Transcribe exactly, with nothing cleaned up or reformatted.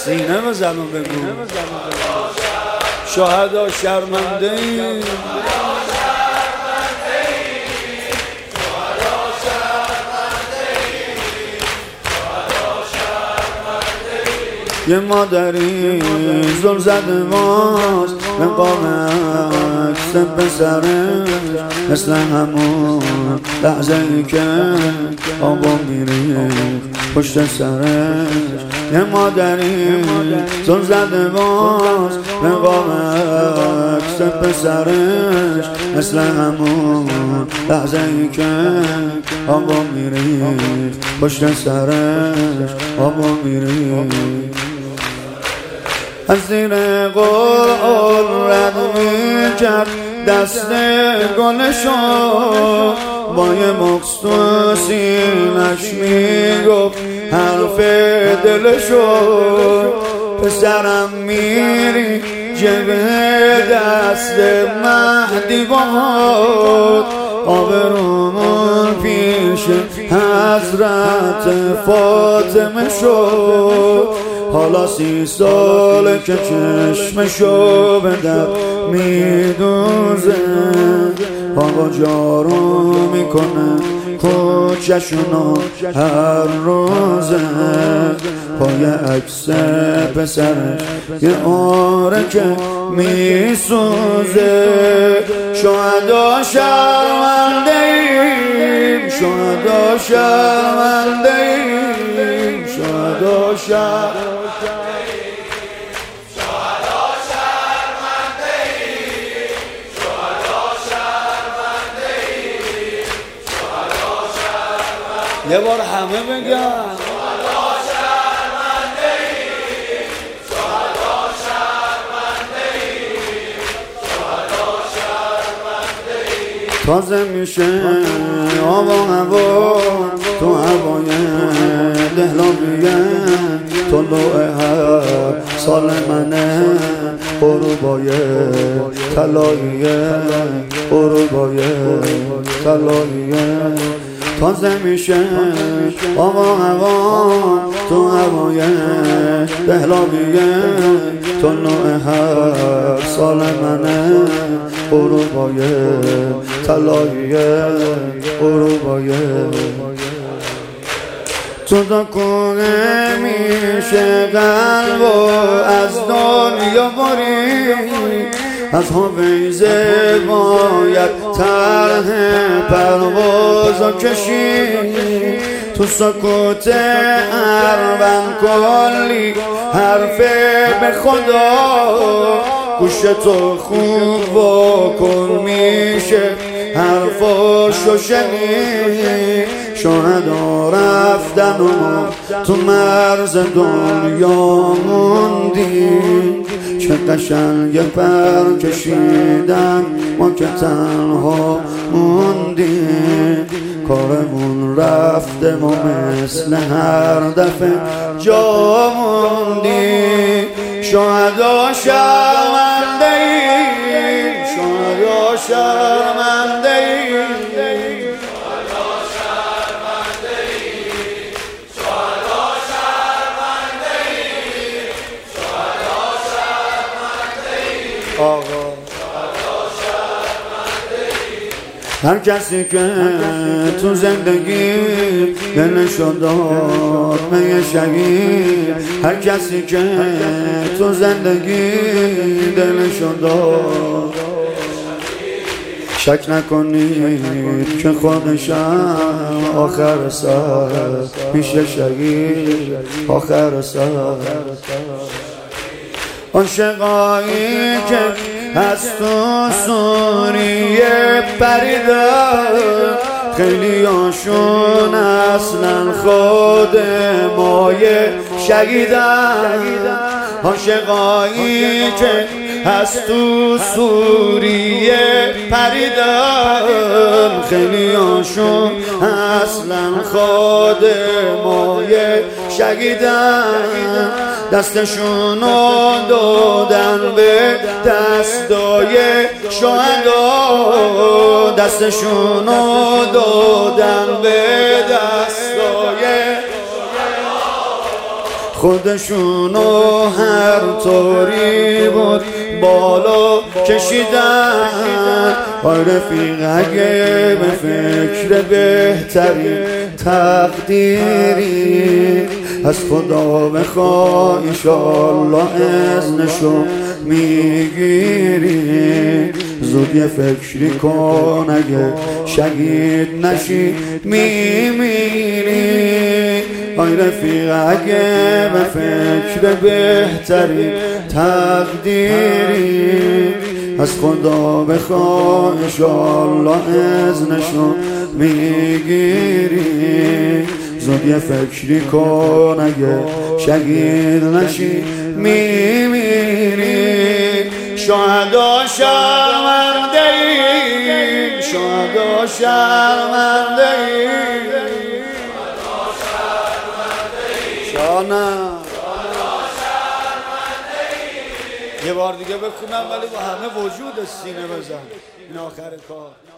سینه بزن و بگو شهدا شرمنده ای، یه مادری زل زده باز به قام عکس پسرش، مثل همون لحظه ای که آبا میری پشت سرش. یه مادری زل زده باز به قام عکس پسرش، مثل همون لحظه ای که آبا میری پشت سرش، آبا میری. از زیر قول رد میکرد دست گلشو، با یه مخصوصینش میگفت حرف دلشو. پسرم میری جبه دست مهدی باد، آبرومون پیش حضرت فاطمه شد. حالا سی ساله که چشمشو به در میدوزه، آقا جارو میکنه کوچشونو هر روزه. پای عکس پسرش یه آره که میسوزه. شهدا شرمنده ایم، شهدا شرمنده ایم، شهدا شرمنده یه بار همه بگن تازه میشه آب و هوا تو هوای دهلابیه. طلوع هر سال منه غروبای طلاییه، غروبای طلاییه. تازه میشه آب و هوا تو هوای دهلابیه. طلوع هر سال منه غروبای طلاییه، غروبای. تو دکونه میشه قلب و از دنیا بری، از حویزه باید طرح پروازو کشی. تو سکوت اروند کلی حرف به خدا، گوش تو خوب واکن میشه حرفاشو شنید. شهدا رفتن و ما تو مرز دنیا موندیم، چه قشنگ پر کشیدن ما که تنها موندیم. کارمون رفته ما مثل هر دفعه جا موندیم. شهدا شرمنده ایم، شهدا شرمنده ایم، شهدا شرمنده ایم، شهدا شرمنده ایم، شهدا شرمنده ایم، آقا شهدا شرمنده ایم. هر کسی که تو زندگی دلشو داد به شهید، هر کسی که تو زندگی دلشو داد، شک نکنید که خودشم آخر سر میشه شهید، آخر سر. عاشقایی که از تو سوریه پریدن، خیلی هاشون اصلا خود مایه شهیدن. عاشقایی که از تو سوریه پریدن، خیلی هاشون اصلا خود مایه شهیدن. دستشونو دادن به دستای شهدا، دستشونو دادن به دستای خودشونو هر طوری بود بالا کشیدن. آی رفیق اگه به فکر بهتری تقدیری از خدا بخوا انشالله اذنشو میگیری. زود یه فکری کن اگه شهید نشی میمیری. آی رفیق اگه به فکر بهتری تقدیری از خدا بخوا انشالله اذنشو میگیری. زود یه فکری کن اگه شهید نشی میمیری. شهدا شرمنده ای، شهدا شرمنده ای، شانم یه بار دیگه بکنم ولی با همه وجود سینه بزن. این آخر کار.